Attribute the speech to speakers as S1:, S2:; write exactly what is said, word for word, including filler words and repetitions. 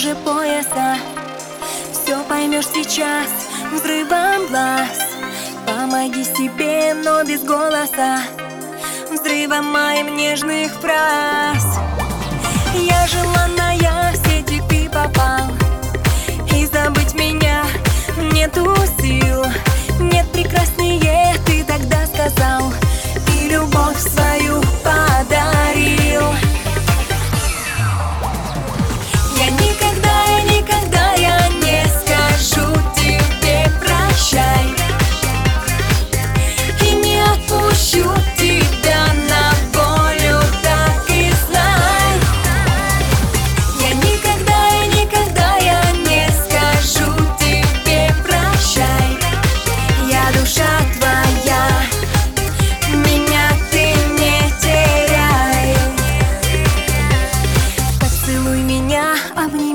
S1: ниже пояса. Все поймешь сейчас взрывом глаз. Помоги себе, но без голоса, взрывом моим нежных фраз. Я желанная, в сети ты попал, и забыть меня нету сил. Нет прекраснее, ты тогда сказал, и любовь свою подарил. Я никогда, я никогда, я не скажу тебе прощай, и не отпущу тебя на волю, так и знай. Я никогда, я никогда, я не скажу тебе прощай. Я душа твоя, меня ты не теряй. Поцелуй меня, обними